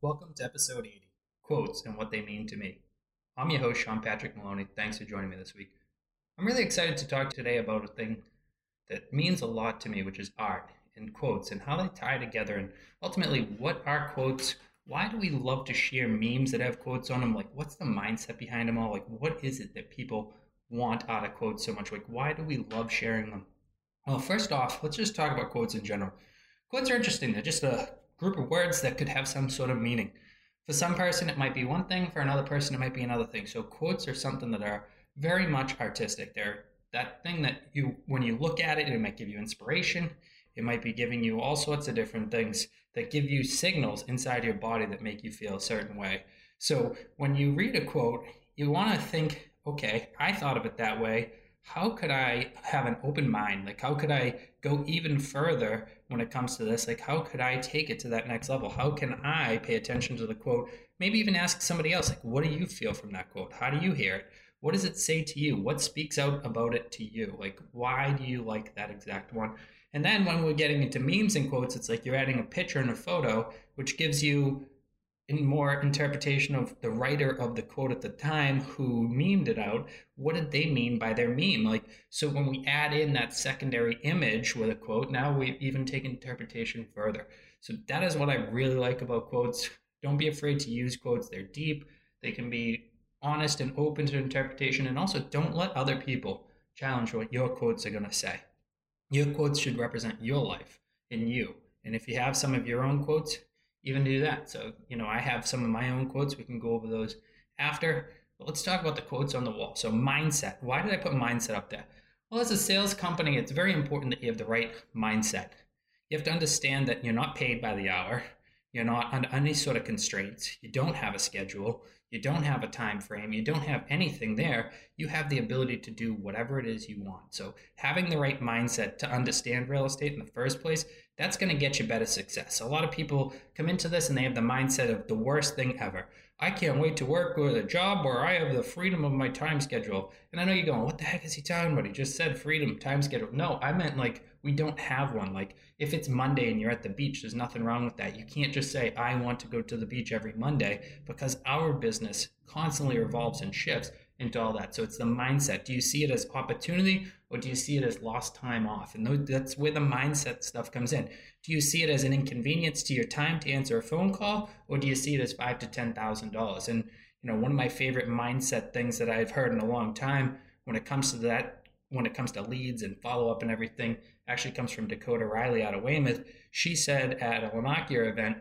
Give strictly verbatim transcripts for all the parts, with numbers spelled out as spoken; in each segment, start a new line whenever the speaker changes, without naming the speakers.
Welcome to episode eighty, Quotes and What They Mean to Me. I'm your host, Sean Patrick Maloney. Thanks for joining me this week. I'm really excited to talk today about a thing that means a lot to me, which is art and quotes and how they tie together, and ultimately what are quotes. Why do we love to share memes that have quotes on them? Like, what's the mindset behind them all? Like, what is it that people want out of quotes so much? Like, why do we love sharing them? Well, first off, let's just talk about quotes in general. Quotes are interesting. They're just a group of words that could have some sort of meaning. For some person, it might be one thing. For another person, it might be another thing. So quotes are something that are very much artistic. They're that thing that you, when you look at it, it might give you inspiration. It might be giving you all sorts of different things that give you signals inside your body that make you feel a certain way. So when you read a quote, you want to think, okay, I thought of it that way. How could I have an open mind? Like, how could I go even further when it comes to this? Like, how could I take it to that next level? How can I pay attention to the quote? Maybe even ask somebody else, like, what do you feel from that quote? How do you hear it? What does it say to you? What speaks out about it to you? Like, why do you like that exact one? And then when we're getting into memes and quotes, it's like you're adding a picture and a photo, which gives you in more interpretation of the writer of the quote at the time who memed it out. What did they mean by their meme? Like, so when we add in that secondary image with a quote, now we even take interpretation further. So that is what I really like about quotes. Don't be afraid to use quotes. They're deep. They can be honest and open to interpretation. And also don't let other people challenge what your quotes are going to say. Your quotes should represent your life and you. And if you have some of your own quotes, even do that. So, you know, I have some of my own quotes. We can go over those after. But let's talk about the quotes on the wall. So mindset. Why did I put mindset up there? Well, as a sales company, it's very important that you have the right mindset. You have to understand that you're not paid by the hour. You're not under any sort of constraints. You don't have a schedule. You don't have a time frame. You don't have anything there. You have the ability to do whatever it is you want. So having the right mindset to understand real estate in the first place, that's going to get you better success. A lot of people come into this and they have the mindset of the worst thing ever. I can't wait to work with a job where I have the freedom of my time schedule. And I know you're going, what the heck is he talking about? He just said freedom, time schedule. No, I meant like we don't have one. Like if it's Monday and you're at the beach, there's nothing wrong with that. You can't just say, I want to go to the beach every Monday, because our business constantly revolves and shifts into all that. So it's the mindset. Do you see it as opportunity, or do you see it as lost time off? And that's where the mindset stuff comes in. Do you see it as an inconvenience to your time to answer a phone call, or do you see it as five to ten thousand dollars? And you know, one of my favorite mindset things that I've heard in a long time when it comes to that, when it comes to leads and follow up and everything, actually comes from Dakota Riley out of Weymouth. She said at a Lanakia event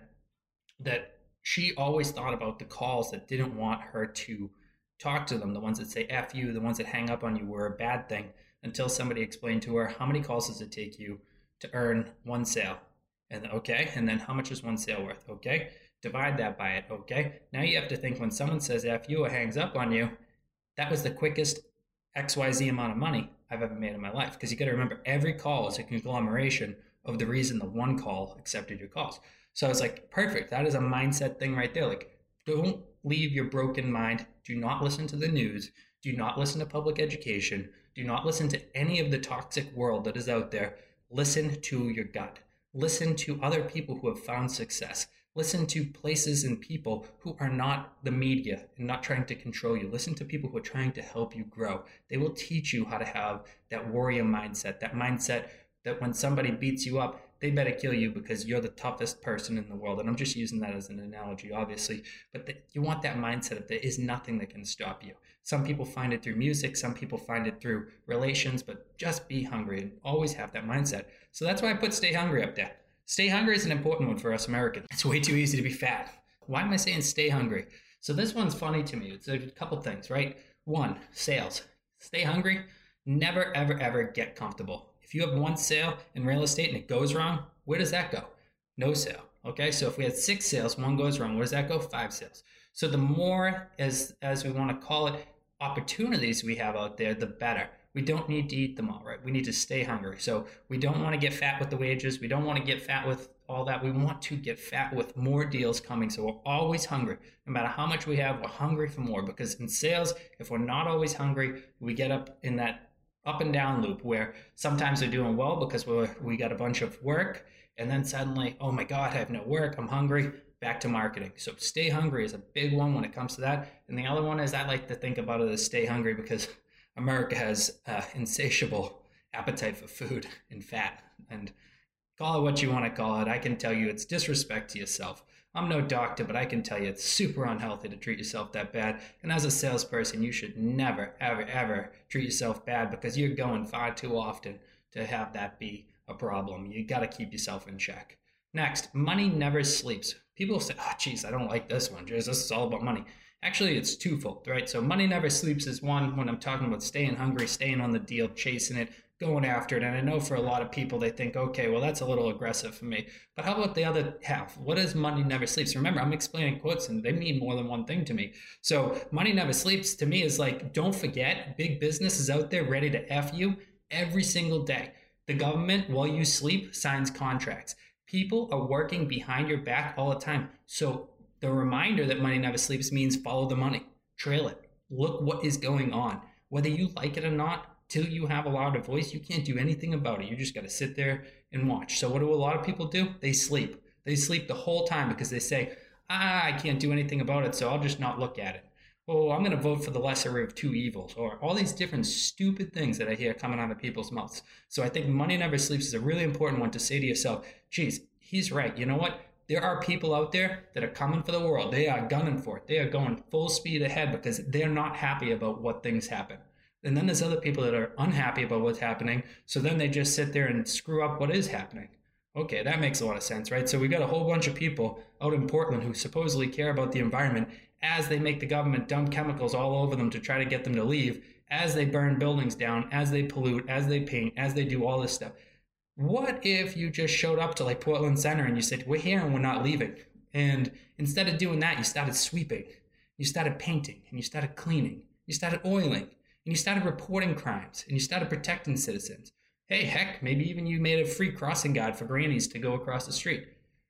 that she always thought about the calls that didn't want her to talk to them, the ones that say F you, the ones that hang up on you were a bad thing, until somebody explained to her, how many calls does it take you to earn one sale? And okay, and then how much is one sale worth? Okay, divide that by it. Okay, now you have to think, when someone says F you or hangs up on you, that was the quickest X Y Z amount of money I've ever made in my life. Because you got to remember, every call is a conglomeration of the reason the one call accepted your calls. So it's like, perfect. That is a mindset thing right there. Like, don't leave your broken mind. Do not listen to the news. Do not listen to public education. Do not listen to any of the toxic world that is out there. Listen to your gut. Listen to other people who have found success. Listen to places and people who are not the media and not trying to control you. Listen to people who are trying to help you grow. They will teach you how to have that warrior mindset, that mindset that when somebody beats you up, they better kill you because you're the toughest person in the world. And I'm just using that as an analogy, obviously. But the, you want that mindset that there is nothing that can stop you. Some people find it through music. Some people find it through relations. But just be hungry and always have that mindset. So that's why I put stay hungry up there. Stay hungry is an important one for us Americans. It's way too easy to be fat. Why am I saying stay hungry? So this one's funny to me. It's a couple things, right? One, sales. Stay hungry. Never, ever, ever get comfortable. If you have one sale in real estate and it goes wrong, where does that go? No sale. Okay, so if we had six sales, one goes wrong, where does that go? Five sales. So the more, as as we want to call it, opportunities we have out there, the better. We don't need to eat them all, right? We need to stay hungry. So we don't want to get fat with the wages. We don't want to get fat with all that. We want to get fat with more deals coming. So we're always hungry. No matter how much we have, we're hungry for more. Because in sales, if we're not always hungry, we get up in that up and down loop where sometimes we're doing well because we're, we got a bunch of work, and then suddenly, oh my God, I have no work, I'm hungry. back to marketing. So stay hungry is a big one when it comes to that. And the other one is I like to think about it as stay hungry because America has uh, insatiable appetite for food and fat. And call it what you want to call it. I can tell you it's disrespect to yourself. I'm no doctor, but I can tell you it's super unhealthy to treat yourself that bad. And as a salesperson, you should never, ever, ever treat yourself bad because you're going far too often to have that be a problem. You got to keep yourself in check. Next, money never sleeps. People say, oh, geez, I don't like this one. Jeez, this is all about money. Actually, it's twofold, right? So money never sleeps is one when I'm talking about staying hungry, staying on the deal, chasing it, going after it. And I know for a lot of people, they think, okay, well, that's a little aggressive for me. But how about the other half? What is money never sleeps? Remember, I'm explaining quotes and they mean more than one thing to me. So money never sleeps to me is like, don't forget, big business is out there ready to F you every single day. The government, while you sleep, signs contracts. People are working behind your back all the time. So the reminder that money never sleeps means follow the money, trail it, look what is going on. Whether you like it or not, till you have a louder voice, you can't do anything about it. You just got to sit there and watch. So what do a lot of people do? They sleep. They sleep the whole time because they say, ah, I can't do anything about it, so I'll just not look at it. Oh, I'm going to vote for the lesser of two evils, or all these different stupid things that I hear coming out of people's mouths. So I think money never sleeps is a really important one to say to yourself, geez, he's right. You know what? There are people out there that are coming for the world. They are gunning for it. They are going full speed ahead because they're not happy about what things happen. And then there's other people that are unhappy about what's happening. So then they just sit there and screw up what is happening. Okay, that makes a lot of sense, right? So we got a whole bunch of people out in Portland who supposedly care about the environment as they make the government dump chemicals all over them to try to get them to leave, as they burn buildings down, as they pollute, as they paint, as they do all this stuff. What if you just showed up to like Portland Center and you said, we're here and we're not leaving? And instead of doing that, you started sweeping, you started painting, and you started cleaning, you started oiling, and you started reporting crimes, and you started protecting citizens. Hey, heck, maybe even you made a free crossing guard for grannies to go across the street.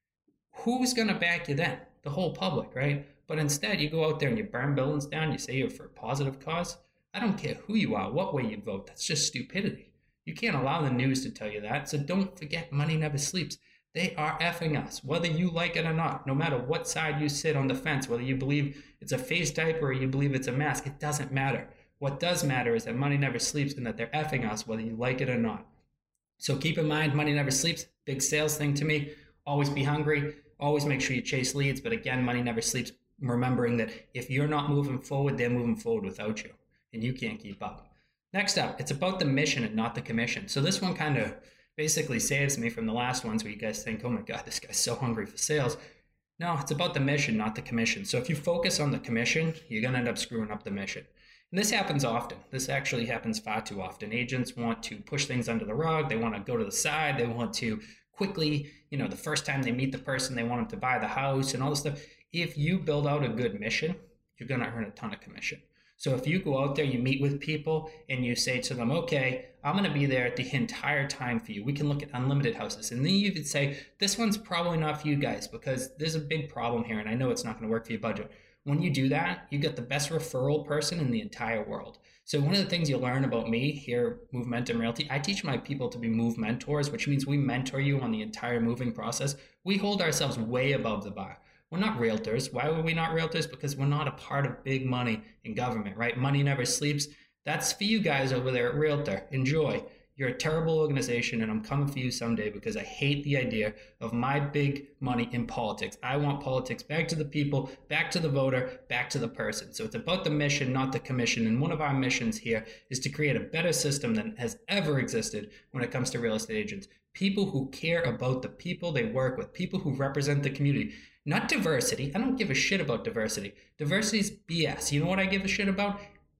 Who's going to back you then? The whole public, right? But instead, you go out there and you burn buildings down, you say you're for a positive cause. I don't care who you are, what way you vote. That's just stupidity. You can't allow the news to tell you that. So don't forget, money never sleeps. They are effing us, whether you like it or not. No matter what side you sit on the fence, whether you believe it's a face diaper or you believe it's a mask, it doesn't matter. What does matter is that money never sleeps and that they're effing us, whether you like it or not. So keep in mind, money never sleeps. Big sales thing to me. Always be hungry. Always make sure you chase leads. But again, money never sleeps. Remembering that if you're not moving forward, they're moving forward without you. And you can't keep up. Next up, it's about the mission and not the commission. So this one kind of basically saves me from the last ones where you guys think, oh my God, this guy's so hungry for sales. No, it's about the mission, not the commission. So if you focus on the commission, you're going to end up screwing up the mission. And this happens often. This actually happens far too often. Agents want to push things under the rug. They want to go to the side. They want to quickly, you know, the first time they meet the person, they want them to buy the house and all this stuff. If you build out a good mission, you're going to earn a ton of commission. So if you go out there, you meet with people and you say to them, okay, I'm going to be there the entire time for you. We can look at unlimited houses. And then you could say, this one's probably not for you guys because there's a big problem here and I know it's not going to work for your budget. When you do that, you get the best referral person in the entire world. So one of the things you learn about me here, Movementum Realty, I teach my people to be move mentors, which means we mentor you on the entire moving process. We hold ourselves way above the bar. We're not realtors. Why were we not realtors? Because we're not a part of big money in government, right? Money never sleeps. That's for you guys over there at Realtor. Enjoy. You're a terrible organization and I'm coming for you someday because I hate the idea of my big money in politics. I want politics back to the people, back to the voter, back to the person. So it's about the mission, not the commission. And one of our missions here is to create a better system than has ever existed when it comes to real estate agents. People who care about the people they work with, people who represent the community. Not diversity. I don't give a shit about diversity. Diversity is B S. You know what I give a shit about?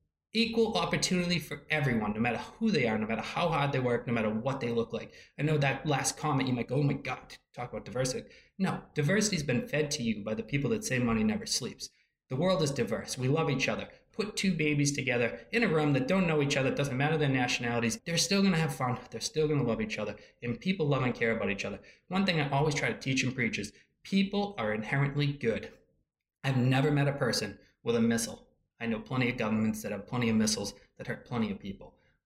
Equal opportunity for everyone, no matter who they are, no matter how hard they work, no matter what they look like. I know that last comment, you might go, oh my God, talk about diversity. No, diversity has been fed to you by the people that say money never sleeps. The world is diverse. We love each other. Put two babies together in a room that don't know each other. It doesn't matter their nationalities. They're still going to have fun. They're still going to love each other. And people love and care about each other. One thing I always try to teach and preach is people are inherently good. I've never met a person with a missile. I know plenty of governments that have plenty of missiles that hurt plenty of people.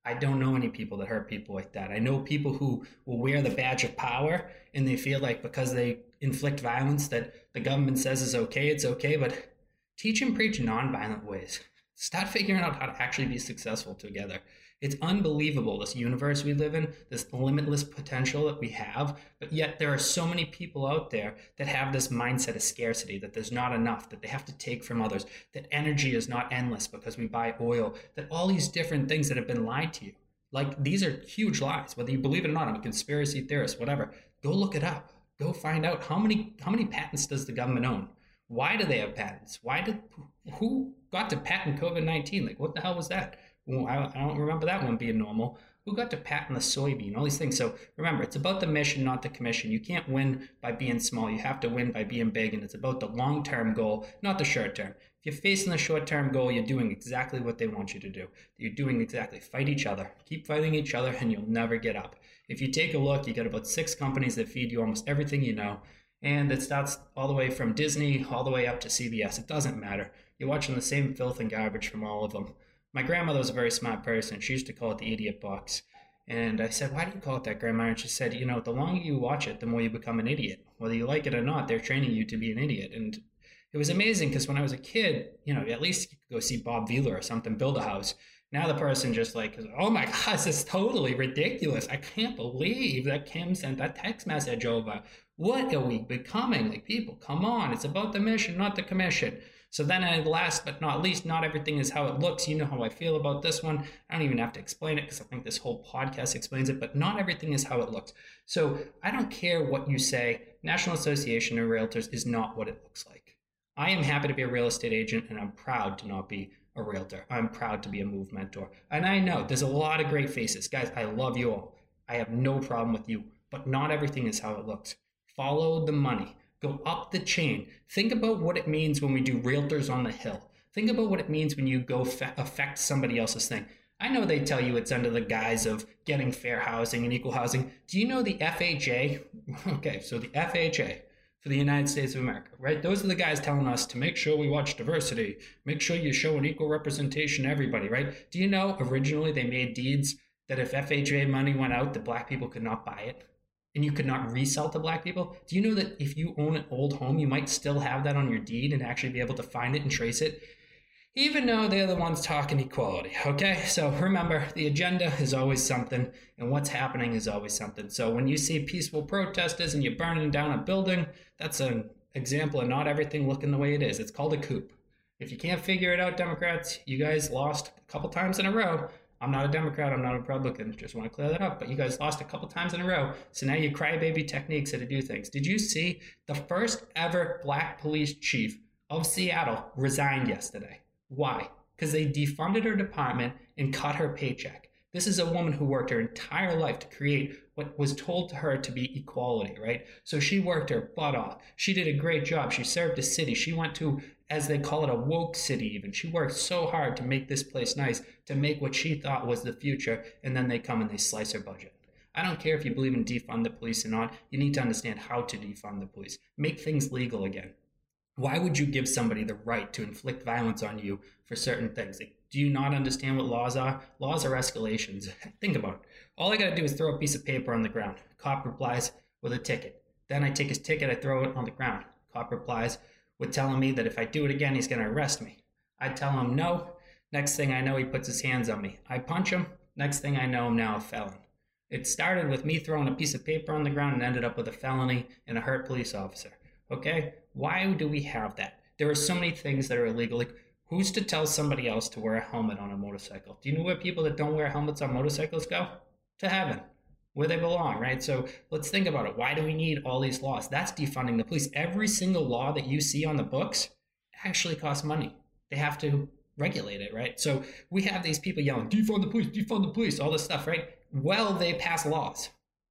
I don't know any people that hurt people like that. I know people who will wear the badge of power and they feel like because they inflict violence that the government says is okay, it's okay. But teach and preach nonviolent ways. Start figuring out how to actually be successful together. It's unbelievable, this universe we live in, this limitless potential that we have, but yet there are so many people out there that have this mindset of scarcity, that there's not enough, that they have to take from others, that energy is not endless because we buy oil, that all these different things that have been lied to you. Like, these are huge lies, whether you believe it or not. I'm a conspiracy theorist, whatever. Go look it up. Go find out how many how many patents does the government own? Why do they have patents? Why did who got to patent COVID nineteen? Like, what the hell was that? Well, I, I don't remember that one being normal. Who got to patent the soybean? All these things. So remember, it's about the mission, not the commission. You can't win by being small. You have to win by being big. And it's about the long-term goal, not the short-term. If you're facing the short-term goal, you're doing exactly what they want you to do. You're doing exactly. Fight each other. Keep fighting each other, and you'll never get up. If you take a look, you got about six companies that feed you almost everything you know. And it starts all the way from Disney all the way up to C B S. It doesn't matter. You're watching the same filth and garbage from all of them. My grandmother was a very smart person. She used to call it the idiot box. And I said, why do you call it that, Grandma? And she said, you know, the longer you watch it, the more you become an idiot. Whether you like it or not, they're training you to be an idiot. And it was amazing because when I was a kid, you know, at least you could go see Bob Vila or something, build a house. Now the person just like, oh my God, this is totally ridiculous. I can't believe that Kim sent that text message over. What are we becoming? Like, people, come on. It's about the mission, not the commission. So then, I, last but not least, not everything is how it looks. You know how I feel about this one. I don't even have to explain it because I think this whole podcast explains it, but not everything is how it looks. So I don't care what you say. National Association of Realtors is not what it looks like. I am happy to be a real estate agent, and I'm proud to not be a realtor. I'm proud to be a Move mentor. And I know there's a lot of great faces. Guys, I love you all. I have no problem with you, but not everything is how it looks. Follow the money. Go up the chain. Think about what it means when we do Realtors on the Hill. Think about what it means when you go fe- affect somebody else's thing. I know they tell you it's under the guise of getting fair housing and equal housing. Do you know the F H A? Okay, so the F H A for the United States of America, right? Those are the guys telling us to make sure we watch diversity. Make sure you show an equal representation to everybody, right? Do you know originally they made deeds that if F H A money went out, that black people could not buy it? And you could not resell to black people? Do you know that if you own an old home, you might still have that on your deed and actually be able to find it and trace it? Even though they're the ones talking equality, okay? So remember, the agenda is always something, and what's happening is always something. So when you see peaceful protesters and you're burning down a building, that's an example of not everything looking the way it is. It's called a coup. If you can't figure it out, Democrats, you guys lost a couple times in a row. I'm not a Democrat, I'm not a Republican, just want to clear that up, but you guys lost a couple times in a row, so now you crybaby techniques how to do things. Did you see the first ever black police chief of Seattle resigned yesterday? Why? Because they defunded her department and cut her paycheck. This is a woman who worked her entire life to create what was told to her to be equality, right? So she worked her butt off. She did a great job. She served the city. She went to, as they call it, a woke city even. She worked so hard to make this place nice, to make what she thought was the future, and then they come and they slice her budget. I don't care if you believe in defund the police or not. You need to understand how to defund the police. Make things legal again. Why would you give somebody the right to inflict violence on you for certain things? Like, do you not understand what laws are? Laws are escalations. Think about it. All I got to do is throw a piece of paper on the ground. Cop replies with a ticket. Then I take his ticket, I throw it on the ground. Cop replies with telling me that if I do it again, he's going to arrest me. I tell him no. Next thing I know, he puts his hands on me. I punch him. Next thing I know, I'm now a felon. It started with me throwing a piece of paper on the ground and ended up with a felony and a hurt police officer. Okay? Why do we have that? There are so many things that are illegal. Like, who's to tell somebody else to wear a helmet on a motorcycle? Do you know where people that don't wear helmets on motorcycles go? To heaven, where they belong, right? So let's think about it. Why do we need all these laws? That's defunding the police. Every single law that you see on the books actually costs money. They have to regulate it, right? So we have these people yelling, defund the police, defund the police, all this stuff, right? Well, they pass laws.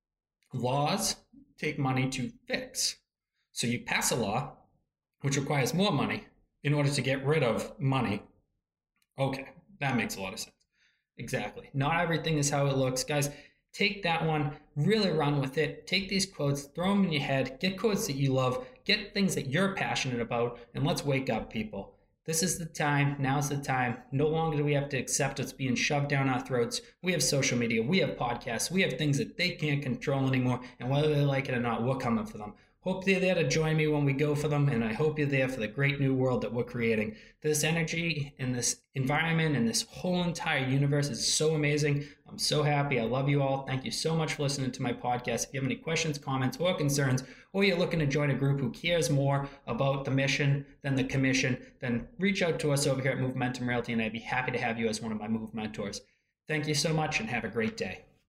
Laws take money to fix. So you pass a law, which requires more money in order to get rid of money. Okay, that makes a lot of sense. Exactly. Not everything is how it looks. Guys, take that one, really run with it. Take these quotes, throw them in your head, get quotes that you love, get things that you're passionate about, and let's wake up, people. This is the time. Now's the time. No longer do we have to accept what's being shoved down our throats. We have social media. We have podcasts. We have things that they can't control anymore. And whether they like it or not, we're coming for them. Hope you're there to join me when we go for them, and I hope you're there for the great new world that we're creating. This energy and this environment and this whole entire universe is so amazing. I'm so happy. I love you all. Thank you so much for listening to my podcast. If you have any questions, comments, or concerns, or you're looking to join a group who cares more about the mission than the commission, then reach out to us over here at Movementum Realty, and I'd be happy to have you as one of my Move mentors. Thank you so much, and have a great day.